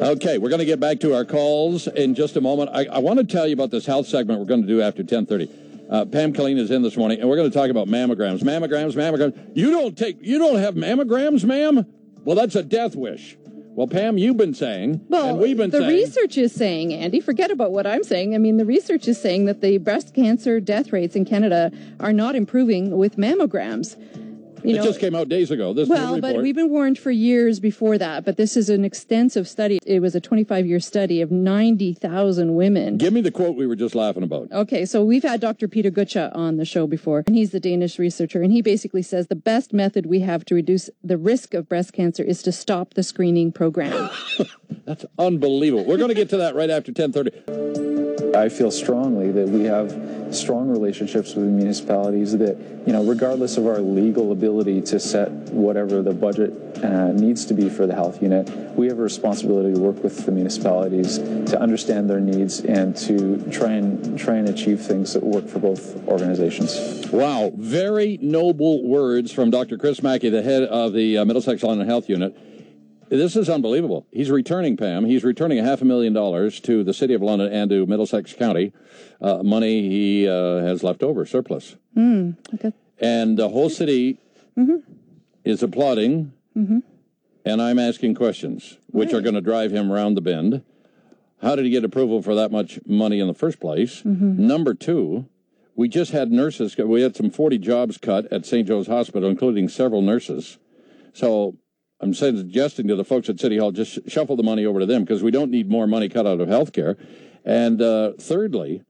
Okay, we're going to get back to our calls in just a moment. I want to tell you about this health segment we're going to do after 10:30. Pam Killeen is in this morning, and we're going to talk about mammograms. Mammograms. You don't have mammograms, ma'am? Well, that's a death wish. Well, Pam, you've been saying, and we've been saying... The research is saying, Andy, forget about what I'm saying. I mean, the research is saying that the breast cancer death rates in Canada are not improving with mammograms. It just came out days ago. But we've been warned for years before that. But this is an extensive study. It was a 25-year study of 90,000 women. Give me the quote we were just laughing about. Okay, so we've had Dr. Peter Gutcha on the show before, and he's the Danish researcher, and he basically says the best method we have to reduce the risk of breast cancer is to stop the screening program. That's unbelievable. We're going to get to that right after 10:30. I feel strongly that we have strong relationships with municipalities that, regardless of our legal ability to set whatever the budget needs to be for the health unit, we have a responsibility to work with the municipalities to understand their needs and to try and achieve things that work for both organizations. Wow, very noble words from Dr. Chris Mackey, the head of the Middlesex London Health Unit. This is unbelievable. He's returning, Pam. He's returning $500,000 to the City of London and to Middlesex County, money he has left over, surplus. Okay. And the whole city is applauding, and I'm asking questions, which are going to drive him around the bend. How did he get approval for that much money in the first place? Number two, we just had nurses. We had some 40 jobs cut at St. Joe's Hospital, including several nurses. So I'm suggesting to the folks at City Hall, just shuffle the money over to them because we don't need more money cut out of health care. And thirdly,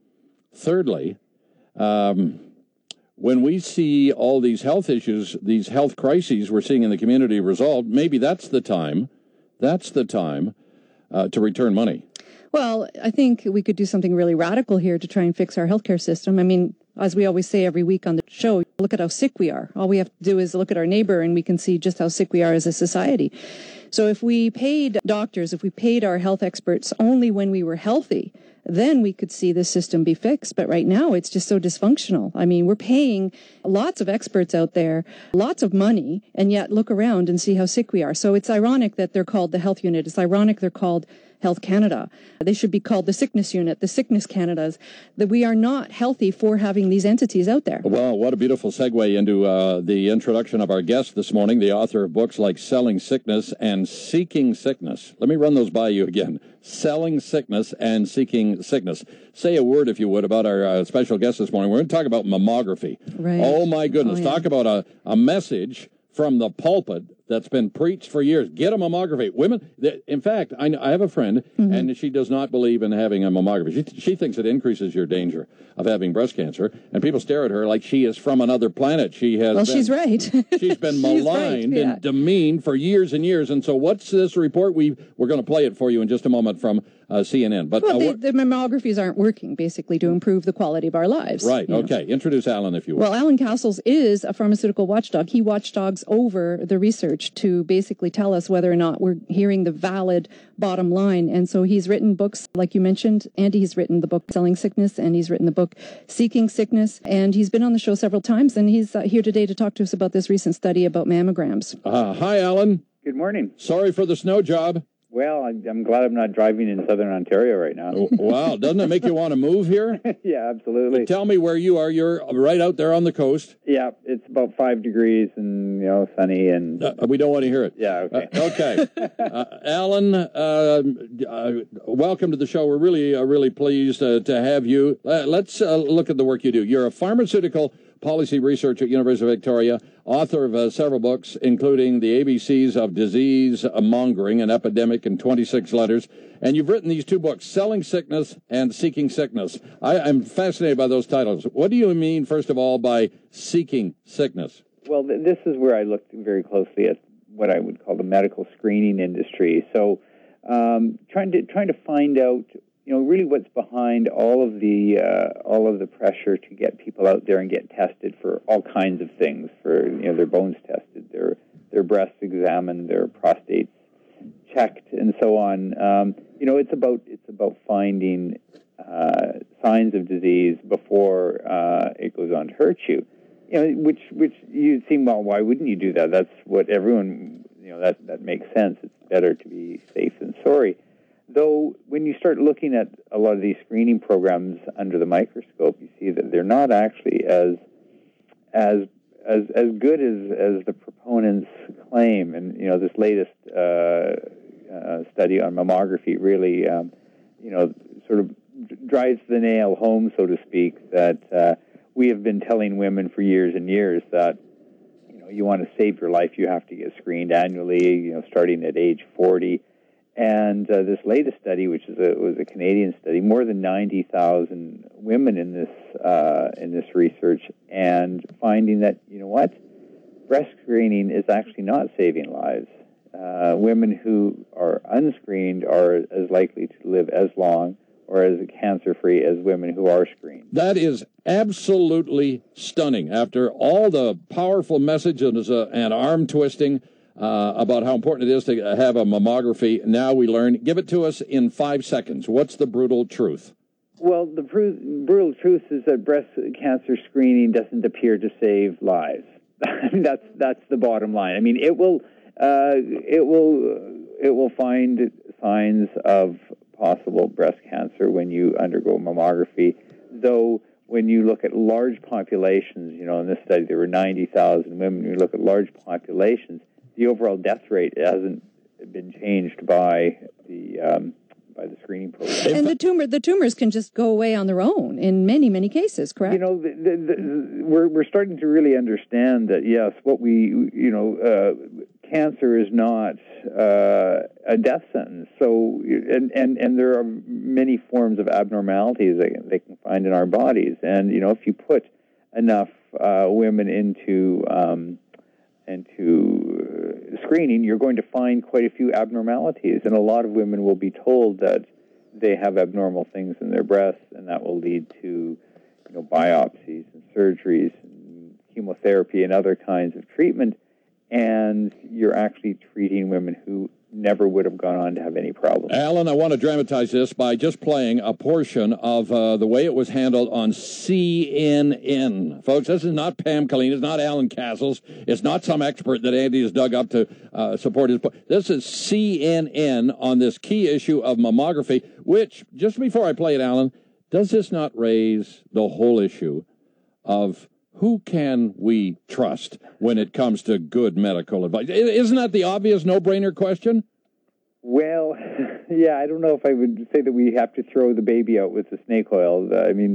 when we see all these health issues, these health crises we're seeing in the community resolved, maybe that's the time to return money. Well, I think we could do something really radical here to try and fix our healthcare system. I mean, as we always say every week on the show, look at how sick we are. All we have to do is look at our neighbor and we can see just how sick we are as a society. So if we paid doctors, if we paid our health experts only when we were healthy, then we could see the system be fixed. But right now, it's just so dysfunctional. I mean, we're paying lots of experts out there, lots of money, and yet look around and see how sick we are. So it's ironic that they're called the health unit. It's ironic they're called Health Canada. They should be called the sickness unit, the sickness Canadas, that we are not healthy for having these entities out there. Well, what a beautiful segue into the introduction of our guest this morning, the author of books like Selling Sickness and Seeking Sickness. Let me run those by you again. Selling Sickness and Seeking Sickness. Say a word, if you would, about our special guest this morning. We're going to talk about mammography. Right. Oh, my goodness. Oh, yeah. Talk about a message from the pulpit that's been preached for years. Get a mammography. Women, in fact, I have a friend, and she does not believe in having a mammography. She thinks it increases your danger of having breast cancer, and people stare at her like she is from another planet. She's right. She's been maligned and demeaned for years and years, and so what's this report? We're going to play it for you in just a moment from CNN. But the mammographies aren't working, basically, to improve the quality of our lives. Right, okay. Introduce Alan, if you will. Well, Alan Castles is a pharmaceutical watchdog. He watchdogs over the research to basically tell us whether or not we're hearing the valid bottom line. And so he's written books, like you mentioned, Andy. He's written the book Selling Sickness, and he's written the book Seeking Sickness. And he's been on the show several times, and he's here today to talk to us about this recent study about mammograms. Hi, Alan. Good morning. Sorry for the snow job. Well, I'm glad I'm not driving in southern Ontario right now. Wow, doesn't it make you want to move here? Yeah, absolutely. Tell me where you are. You're right out there on the coast. Yeah, it's about 5 degrees and, sunny. And we don't want to hear it. Yeah, okay. Okay. Alan, welcome to the show. We're really pleased to have you. Let's look at the work you do. You're a pharmaceutical policy researcher at University of Victoria, author of several books, including The ABCs of Disease Mongering, an Epidemic in 26 Letters. And you've written these two books, Selling Sickness and Seeking Sickness. I'm fascinated by those titles. What do you mean, first of all, by seeking sickness? Well, this is where I looked very closely at what I would call the medical screening industry. So trying to find out really what's behind all of the pressure to get people out there and get tested for all kinds of things, for their bones tested, their breasts examined, their prostates checked, and so on. It's about finding signs of disease before it goes on to hurt you. Which you'd seem, well, why wouldn't you do that? That's what everyone, that makes sense. It's better to be safe than sorry. Though when you start looking at a lot of these screening programs under the microscope, you see that they're not actually as good as the proponents claim. And this latest study on mammography really sort of drives the nail home, so to speak, that we have been telling women for years and years that you want to save your life, you have to get screened annually, starting at age 40. And this latest study, which was a Canadian study, more than 90,000 women in this research, and finding that breast screening is actually not saving lives. Women who are unscreened are as likely to live as long or as cancer-free as women who are screened. That is absolutely stunning. After all the powerful messages and arm twisting about how important it is to have a mammography, now we learn. Give it to us in 5 seconds. What's the brutal truth? Well, the brutal truth is that breast cancer screening doesn't appear to save lives. I mean, that's the bottom line. I mean, it will find signs of possible breast cancer when you undergo mammography, though when you look at large populations, in this study there were 90,000 women, when you look at large populations, the overall death rate hasn't been changed by the screening program. And the tumors can just go away on their own in many, many cases, correct? We're starting to really understand that, yes, cancer is not a death sentence. So, and there are many forms of abnormalities that they can find in our bodies. And, if you put enough women into screening, you're going to find quite a few abnormalities. And a lot of women will be told that they have abnormal things in their breasts, and that will lead to, biopsies and surgeries and chemotherapy and other kinds of treatment. And you're actually treating women who never would have gone on to have any problems. Alan, I want to dramatize this by just playing a portion of the way it was handled on CNN. Folks, this is not Pam Killeen, it's not Alan Castles, it's not some expert that Andy has dug up to support his point. This is CNN on this key issue of mammography, which, just before I play it, Alan, does this not raise the whole issue of who can we trust when it comes to good medical advice? Isn't that the obvious no-brainer question? Well, yeah, I don't know if I would say that we have to throw the baby out with the snake oil. I mean,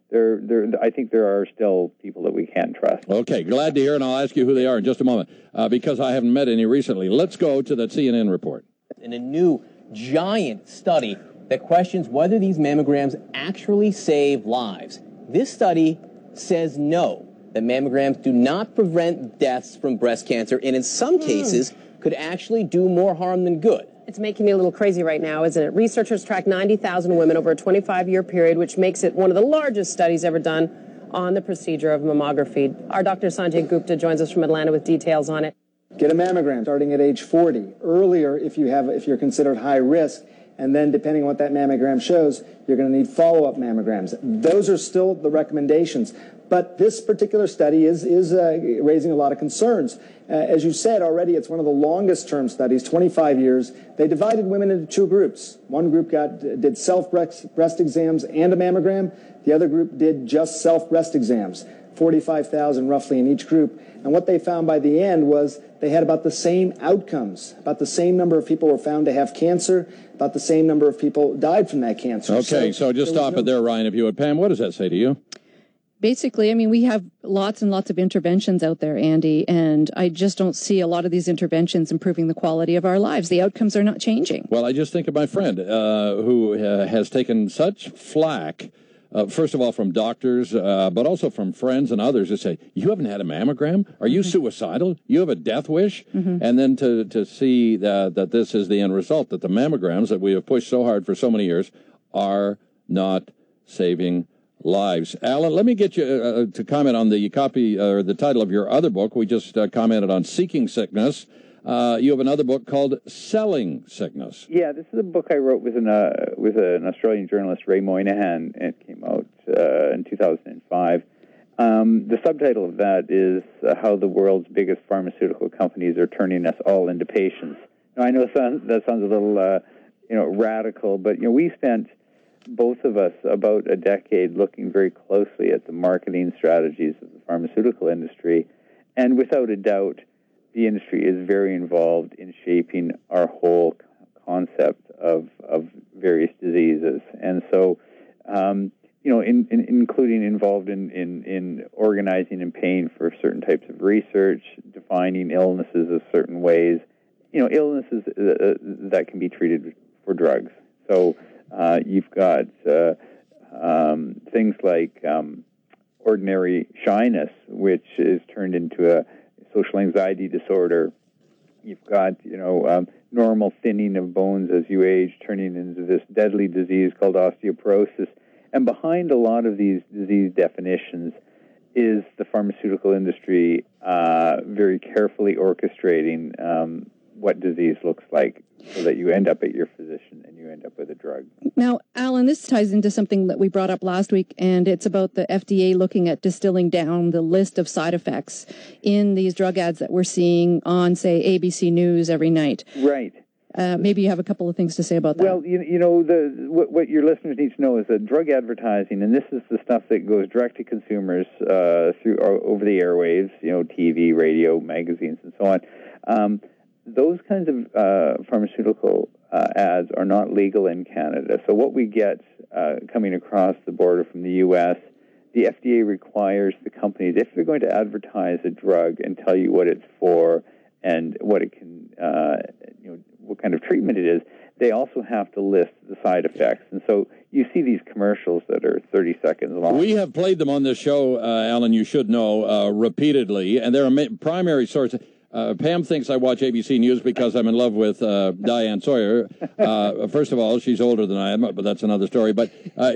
I think there are still people that we can't trust. Okay, glad to hear, and I'll ask you who they are in just a moment, because I haven't met any recently. Let's go to that CNN report. In a new giant study that questions whether these mammograms actually save lives. This study says no, that mammograms do not prevent deaths from breast cancer, and in some cases could actually do more harm than good. It's making me a little crazy right now, isn't it? Researchers tracked 90,000 women over a 25-year period, which makes it one of the largest studies ever done on the procedure of mammography. Our Dr. Sanjay Gupta joins us from Atlanta with details on it. Get a mammogram starting at age 40. Earlier, if you're considered high risk, and then depending on what that mammogram shows, you're going to need follow-up mammograms. Those are still the recommendations. But this particular study is raising a lot of concerns. As you said already, it's one of the longest-term studies, 25 years. They divided women into two groups. One group did self-breast exams and a mammogram. The other group did just self-breast exams, 45,000 roughly in each group. And what they found by the end was they had about the same outcomes. About the same number of people were found to have cancer. About the same number of people died from that cancer. Okay, so just stop it there, Ryan, if you would. Pam, what does that say to you? Basically, I mean, we have lots and lots of interventions out there, Andy, and I just don't see a lot of these interventions improving the quality of our lives. The outcomes are not changing. Well, I just think of my friend who has taken such flack, first of all, from doctors, but also from friends and others that say, you haven't had a mammogram? Are you suicidal? You have a death wish? And then to see that this is the end result, that the mammograms that we have pushed so hard for so many years are not saving lives. Alan, let me get you to comment on the copy or the title of your other book. We just commented on Seeking Sickness. You have another book called Selling Sickness. Yeah, this is a book I wrote with an Australian journalist, Ray Moynihan, and it came out in 2005. The subtitle of that is How the World's Biggest Pharmaceutical Companies Are Turning Us All into Patients. Now, I know that sounds a little radical, but we spent, both of us, about a decade looking very closely at the marketing strategies of the pharmaceutical industry, and without a doubt, the industry is very involved in shaping our whole concept of various diseases, and so including involved in organizing and paying for certain types of research, defining illnesses as certain ways, illnesses that can be treated for drugs. So you've got things like ordinary shyness, which is turned into a social anxiety disorder. You've got, normal thinning of bones as you age, turning into this deadly disease called osteoporosis. And behind a lot of these disease definitions is the pharmaceutical industry very carefully orchestrating what disease looks like, so that you end up at your physician and you end up with a drug. Now, Alan, this ties into something that we brought up last week, and it's about the FDA looking at distilling down the list of side effects in these drug ads that we're seeing on, say, ABC News every night. Right. Maybe you have a couple of things to say about that. Well, what your listeners need to know is that drug advertising, and this is the stuff that goes direct to consumers through over the airwaves, TV, radio, magazines, and so on. Those kinds of pharmaceutical ads are not legal in Canada. So what we get coming across the border from the U.S., the FDA requires the companies, if they're going to advertise a drug and tell you what it's for and what it can, what kind of treatment it is, they also have to list the side effects. And so you see these commercials that are 30 seconds long. We have played them on this show, Alan, you should know, repeatedly, and they're a primary source. Pam thinks I watch ABC News because I'm in love with Diane Sawyer. First of all, she's older than I am, but that's another story. But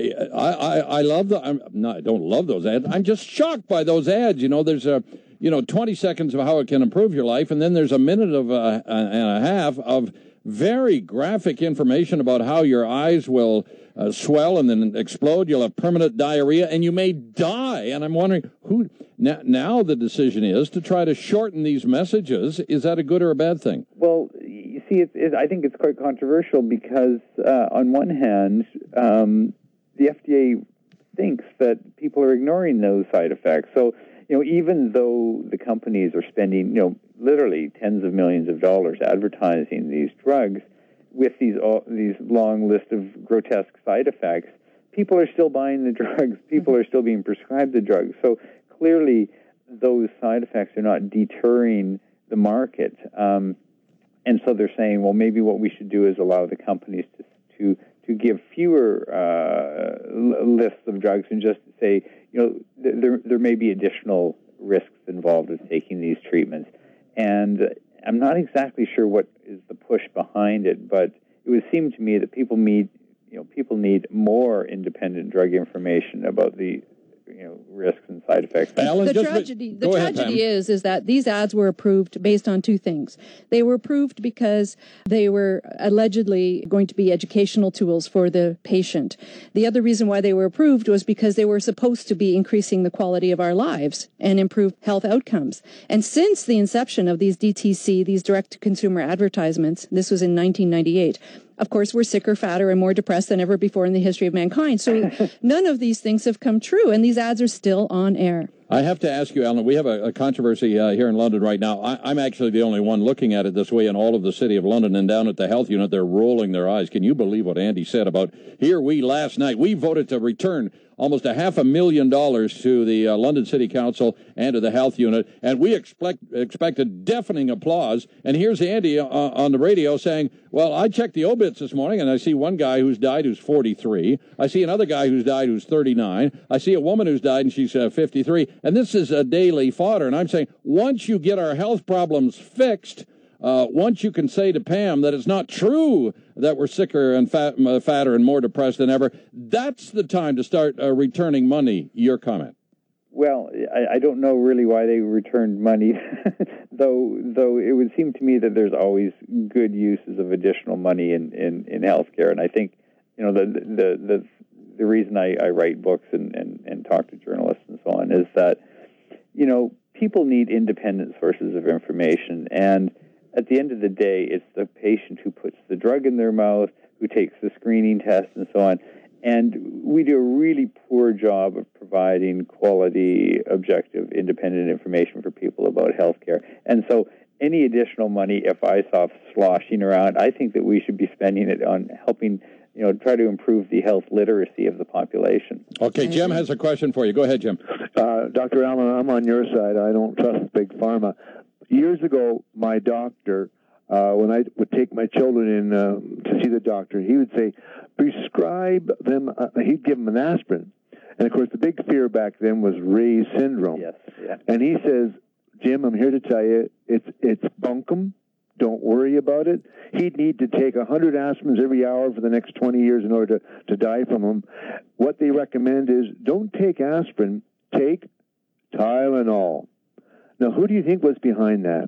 I love I don't love those ads. I'm just shocked by those ads. There's 20 seconds of how it can improve your life, and then there's a minute and a half of very graphic information about how your eyes will swell and then explode. You'll have permanent diarrhea, and you may die. And I'm wondering who. Now the decision is to try to shorten these messages. Is that a good or a bad thing? Well, you see, I think it's quite controversial because on one hand, the FDA thinks that people are ignoring those side effects. So, even though the companies are spending, literally tens of millions of dollars advertising these drugs with these long list of grotesque side effects, people are still buying the drugs. People are still being prescribed the drugs. So clearly, those side effects are not deterring the market. And so they're saying, well, maybe what we should do is allow the companies to give fewer lists of drugs and just say, there may be additional risks involved with taking these treatments. And I'm not exactly sure what is the push behind it, but it would seem to me that people need more independent drug information about the risks and side effects. Alan, the tragedy is that these ads were approved based on two things. They were approved because they were allegedly going to be educational tools for the patient. The other reason why they were approved was because they were supposed to be increasing the quality of our lives and improve health outcomes. And since the inception of these DTC, these direct-to-consumer advertisements, this was in 1998, of course, we're sicker, fatter, and more depressed than ever before in the history of mankind. So none of these things have come true, and these ads are still on air. I have to ask you, Alan, we have a controversy here in London right now. I'm actually the only one looking at it this way in all of the city of London, and down at the health unit, they're rolling their eyes. Can you believe what Andy said about, last night, we voted to return almost $500,000 to the London City Council and to the health unit, and we expected deafening applause. And here's Andy on the radio saying, well, I checked the obits this morning, and I see one guy who's died who's 43. I see another guy who's died who's 39. I see a woman who's died, and she's 53. And this is a daily fodder. And I'm saying, once you get our health problems fixed, once you can say to Pam that it's not true that we're sicker and fatter and more depressed than ever, that's the time to start returning money. Your comment? Well, I don't know really why they returned money, though it would seem to me that there's always good uses of additional money in healthcare. And I think, the reason I write books and talk to journalists and so on is that, people need independent sources of information. And at the end of the day, it's the patient who puts the drug in their mouth, who who takes the screening test and so on. And we do a really poor job of providing quality, objective, independent information for people about healthcare. And so any additional money, if I saw sloshing around, I think that we should be spending it on helping, try to improve the health literacy of the population. Okay, Jim has a question for you. Go ahead, Jim. Dr. Allen, I'm on your side. I don't trust Big Pharma. Years ago, my doctor, when I would take my children in to see the doctor, he would say, prescribe them, he'd give them an aspirin. And, of course, the big fear back then was Ray's syndrome. Yes, yeah. And he says, Jim, I'm here to tell you, it's bunkum. Don't worry about it. He'd need to take 100 aspirins every hour for the next 20 years in order to die from them. What they recommend is don't take aspirin, take Tylenol. Now, who do you think was behind that?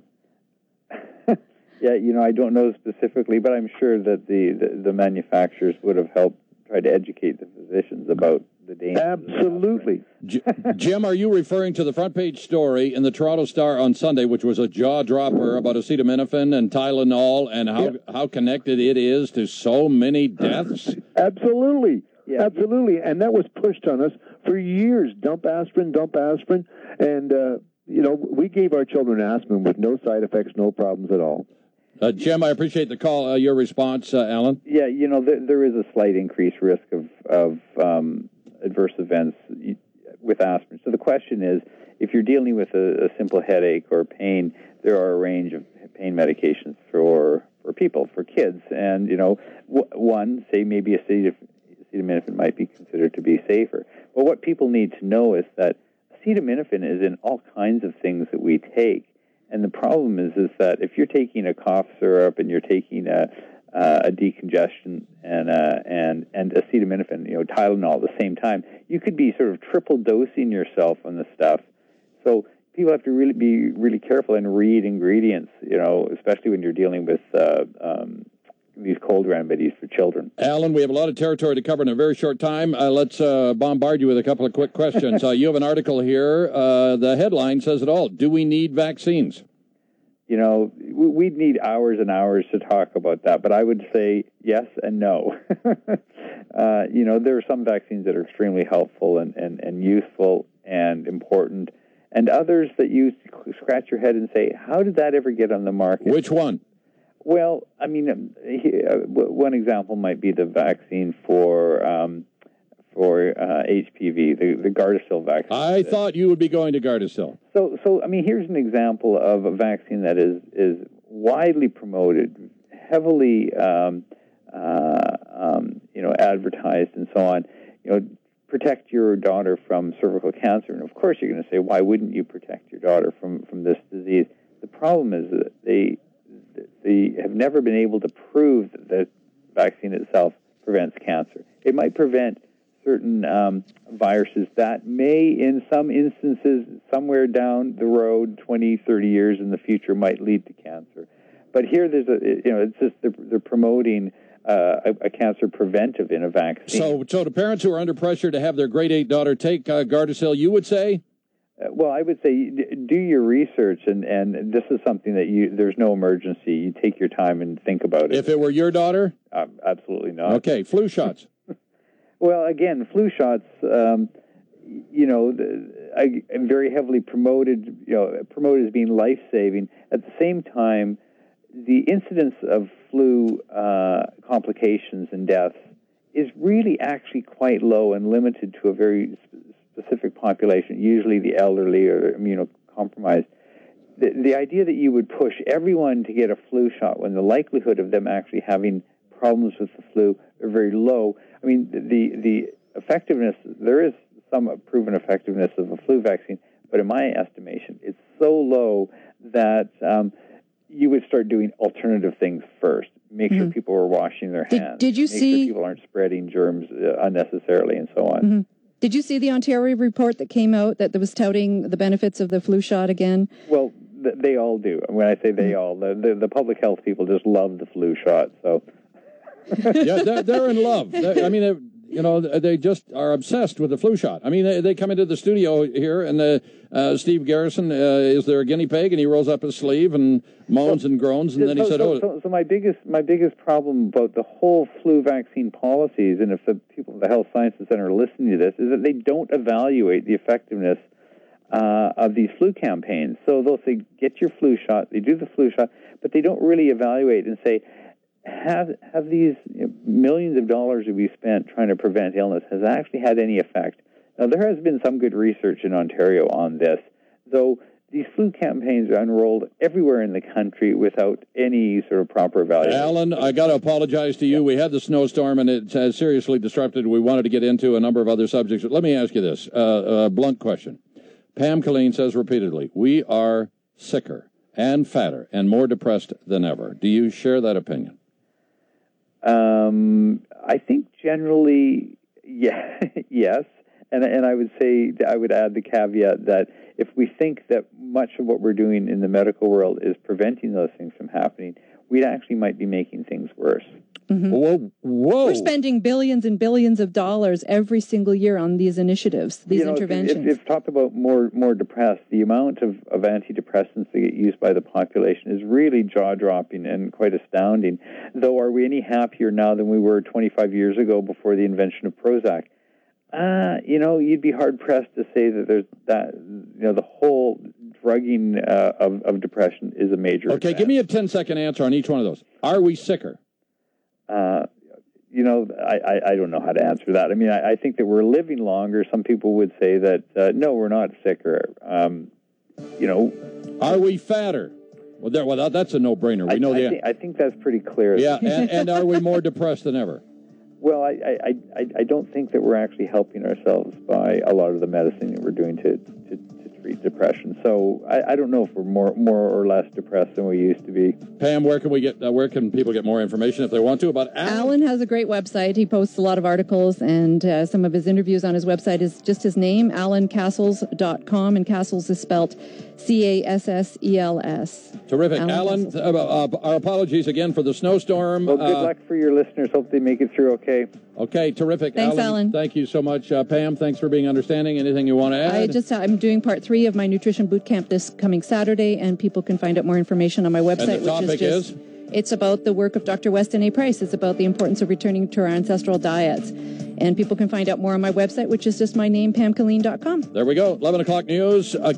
Yeah, I don't know specifically, but I'm sure that the manufacturers would have helped try to educate the physicians about the dangers. Absolutely. Jim, are you referring to the front page story in the Toronto Star on Sunday, which was a jaw-dropper about acetaminophen and Tylenol and how connected it is to so many deaths? Absolutely. Yeah. Absolutely. And that was pushed on us for years. Dump aspirin. And, we gave our children aspirin with no side effects, no problems at all. Jim, I appreciate the call. Your response, Alan? Yeah, there is a slight increased risk of adverse events with aspirin. So the question is, if you're dealing with a simple headache or pain, there are a range of pain medications for people, for kids. And, one, say maybe acetaminophen might be considered to be safer. But what people need to know is that acetaminophen is in all kinds of things that we take. And the problem is that if you're taking a cough syrup and you're taking a decongestion and acetaminophen, Tylenol at the same time, you could be sort of triple dosing yourself on the stuff. So people have to really be really careful and read ingredients, especially when you're dealing with these cold remedies for children. Alan, we have a lot of territory to cover in a very short time. Let's bombard you with a couple of quick questions. You have an article here. The headline says it all. Do we need vaccines? We'd need hours and hours to talk about that, but I would say yes and no. There are some vaccines that are extremely helpful and useful and important, and others that you scratch your head and say, how did that ever get on the market? Which one? Well, I mean, one example might be the vaccine for HPV, the Gardasil vaccine. I thought you would be going to Gardasil. So I mean, here's an example of a vaccine that is widely promoted, heavily, advertised, and so on. Protect your daughter from cervical cancer, and of course, you're going to say, why wouldn't you protect your daughter from this disease? The problem is that they have never been able to prove that the vaccine itself prevents cancer. It might prevent certain viruses that may, in some instances, somewhere down the road, 20, 30 years in the future, might lead to cancer. But here, it's just they're promoting a cancer preventive in a vaccine. So to parents who are under pressure to have their grade 8 daughter take Gardasil, you would say? Well, I would say do your research, and this is something that there's no emergency. You take your time and think about it. If it were your daughter? Absolutely not. Okay, flu shots. Well, again, flu shots, very heavily promoted as being life-saving. At the same time, the incidence of flu complications and deaths is really actually quite low and limited to a very specific population, usually the elderly or immunocompromised. The idea that you would push everyone to get a flu shot when the likelihood of them actually having problems with the flu are very low. I mean, the effectiveness, there is some proven effectiveness of a flu vaccine, but in my estimation, it's so low that you would start doing alternative things first. Make sure people are washing their hands. Did you see? Sure people aren't spreading germs unnecessarily and so on. Mm-hmm. Did you see the Ontario report that came out that was touting the benefits of the flu shot again? Well, they all do. When I say they all, the public health people just love the flu shot. So, yeah, they're in love. they just are obsessed with the flu shot. I mean, they come into the studio here, and Steve Garrison is their guinea pig, and he rolls up his sleeve and moans and groans, and then he said, So my biggest problem about the whole flu vaccine policies, and if the people at the Health Sciences Center are listening to this, is that they don't evaluate the effectiveness of these flu campaigns. So they'll say, get your flu shot. They do the flu shot, but they don't really evaluate and say, have these millions of dollars that we spent trying to prevent illness has actually had any effect? Now, there has been some good research in Ontario on this, though these flu campaigns are enrolled everywhere in the country without any sort of proper evaluation. Alan, I got to apologize to you. We had the snowstorm, and it has seriously disrupted. We wanted to get into a number of other subjects. But let me ask you this, a blunt question. Pam Killeen says repeatedly, we are sicker and fatter and more depressed than ever. Do you share that opinion? I think generally, yes. And I would say, I would add the caveat that if we think that much of what we're doing in the medical world is preventing those things from happening, we actually might be making things worse. Mm-hmm. Whoa. We're spending billions and billions of dollars every single year on these initiatives, these interventions. If talked about more depressed, the amount of antidepressants that get used by the population is really jaw-dropping and quite astounding. Though, are we any happier now than we were 25 years ago before the invention of Prozac? You'd be hard-pressed to say that there's that, the whole drugging of depression is a major Okay, advance. give me a 10-second answer on each one of those. Are we sicker? I don't know how to answer that. I mean, I think that we're living longer. Some people would say that, no, we're not sicker. Are we fatter? Well, that's a no-brainer. We know I think that's pretty clear. Yeah, and are we more depressed than ever? Well, I don't think that we're actually helping ourselves by a lot of the medicine that we're doing to treat depression. So I don't know if we're more or less depressed than we used to be. Pam, where can people get more information if they want to about Alan? Alan has a great website. He posts a lot of articles, and some of his interviews on his website is just his name, alancastles.com, and Castles is spelt Cassels. Terrific. Alan, our apologies again for the snowstorm. Well, good luck for your listeners. Hope they make it through okay. Okay, terrific. Thanks, Alan. Thank you so much. Pam, thanks for being understanding. Anything you want to add? I'm doing part 3 of my nutrition boot camp this coming Saturday, and people can find out more information on my website. And the topic is? It's about the work of Dr. Weston A. Price. It's about the importance of returning to our ancestral diets. And people can find out more on my website, which is just my name, PamKilleen.com. There we go. 11 o'clock news.